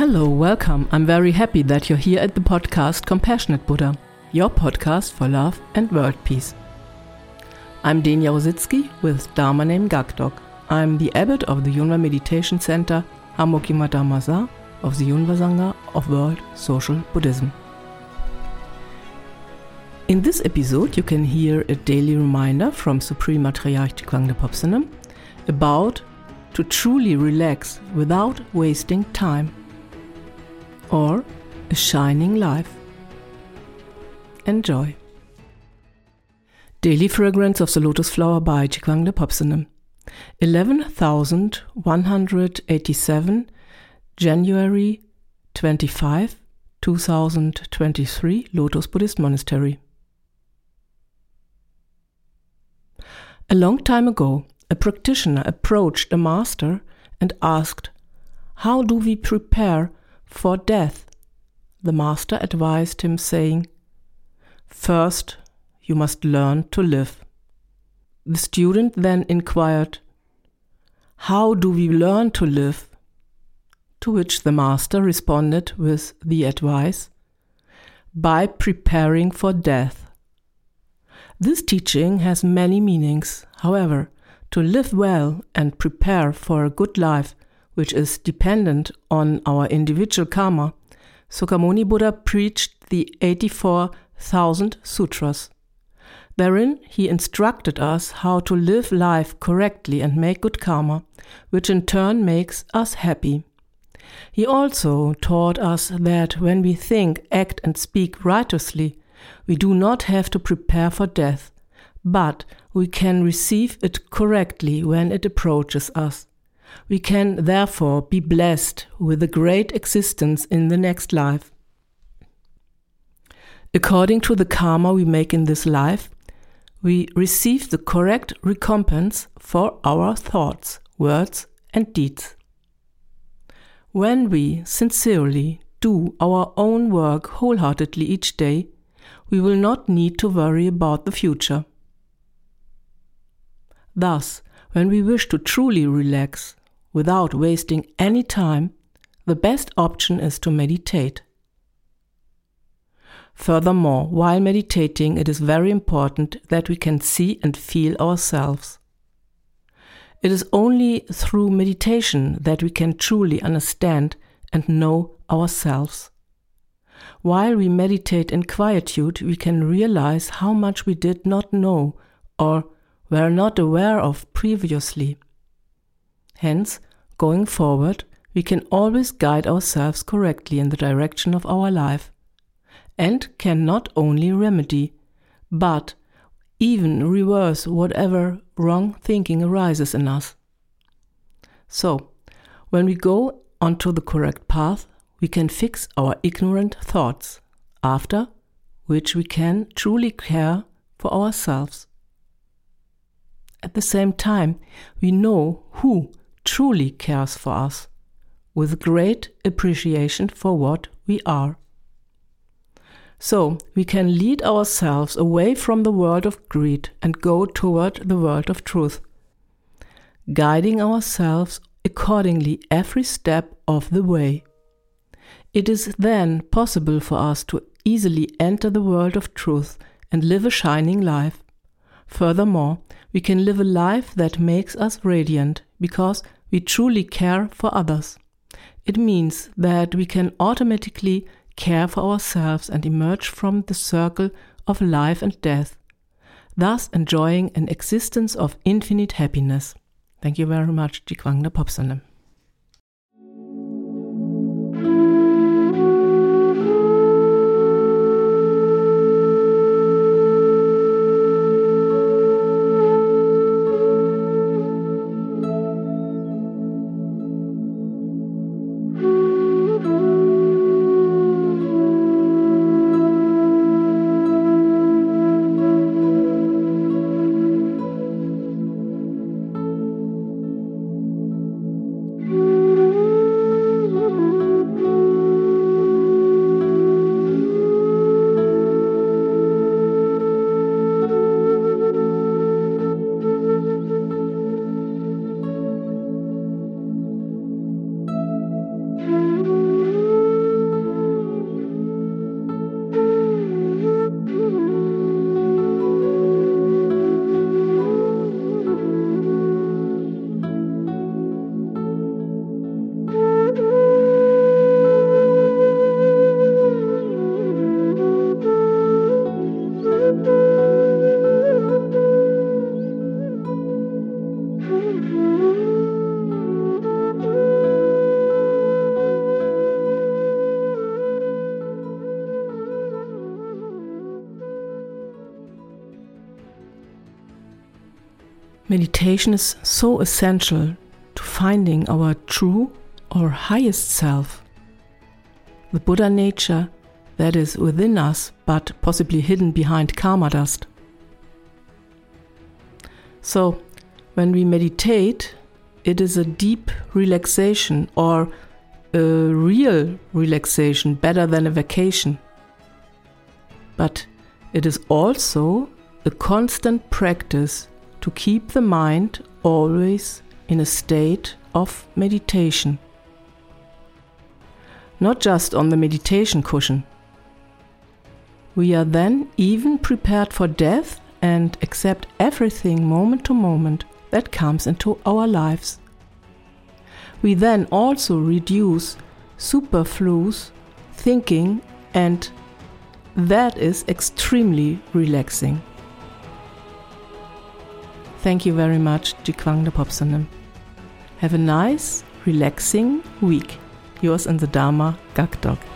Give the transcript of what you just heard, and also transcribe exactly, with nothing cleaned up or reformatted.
Hello, welcome. I'm very happy that you're here at the podcast Compassionate Buddha, your podcast for love and world peace. I'm Denia Rositsky with Dharma name Gakdok. I'm the abbot of the Yunwa Meditation Center, Hamokima Dhammaza of the Yunwa Sangha of World Social Buddhism. In this episode, you can hear a daily reminder from Supreme Matriarch Jigwangde Phopsalam about to truly relax without wasting time, or a shining life. Enjoy. Daily Fragrance of the Lotus Flower by Jigwangde Phopsalam. eleven thousand one hundred eighty-seven, January twenty-fifth, two thousand twenty-three, Lotus Buddhist Monastery. A long time ago, a practitioner approached a master and asked, "How do we prepare for death?" The master advised him, saying, "First, you must learn to live." The student then inquired, "How do we learn to live?" To which the master responded with the advice, "By preparing for death." This teaching has many meanings. However, to live well and prepare for a good life, which is dependent on our individual karma, Sukamoni Buddha preached the eighty-four thousand sutras. Therein, he instructed us how to live life correctly and make good karma, which in turn makes us happy. He also taught us that when we think, act, and speak righteously, we do not have to prepare for death, but we can receive it correctly when it approaches us. We can therefore be blessed with a great existence in the next life. According to the karma we make in this life, we receive the correct recompense for our thoughts, words, and deeds. When we sincerely do our own work wholeheartedly each day, we will not need to worry about the future. Thus, when we wish to truly relax, without wasting any time, the best option is to meditate. Furthermore, while meditating, it is very important that we can see and feel ourselves. It is only through meditation that we can truly understand and know ourselves. While we meditate in quietude, we can realize how much we did not know or were not aware of previously. Hence, going forward, we can always guide ourselves correctly in the direction of our life, and can not only remedy, but even reverse whatever wrong thinking arises in us. So, when we go onto the correct path, we can fix our ignorant thoughts, after which we can truly care for ourselves. At the same time, we know who truly cares for us, with great appreciation for what we are. So, we can lead ourselves away from the world of greed and go toward the world of truth, guiding ourselves accordingly every step of the way. It is then possible for us to easily enter the world of truth and live a shining life. Furthermore, we can live a life that makes us radiant because we truly care for others. It means that we can automatically care for ourselves and emerge from the circle of life and death, thus enjoying an existence of infinite happiness. Thank you very much, Jigwangde Phopsalam. Meditation is so essential to finding our true or highest self, the Buddha nature that is within us but possibly hidden behind karma dust. So, when we meditate, it is a deep relaxation or a real relaxation, better than a vacation. But it is also a constant practice to keep the mind always in a state of meditation. Not just on the meditation cushion. We are then even prepared for death and accept everything moment to moment that comes into our lives. We then also reduce superfluous thinking, and that is extremely relaxing. Thank you very much, Jikwang Dapopsanim. Have a nice, relaxing week. Yours in the Dharma, Gakdog.